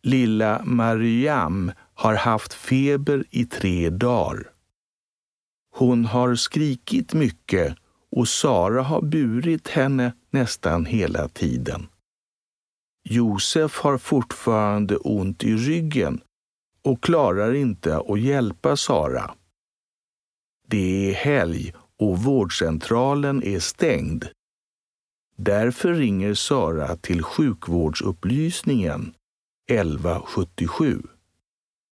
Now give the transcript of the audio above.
Lilla Mariam har haft feber i 3 dagar. Hon har skrikit mycket och Sara har burit henne nästan hela tiden. Josef har fortfarande ont i ryggen och klarar inte att hjälpa Sara. Det är helg och vårdcentralen är stängd. Därför ringer Sara till sjukvårdsupplysningen 1177.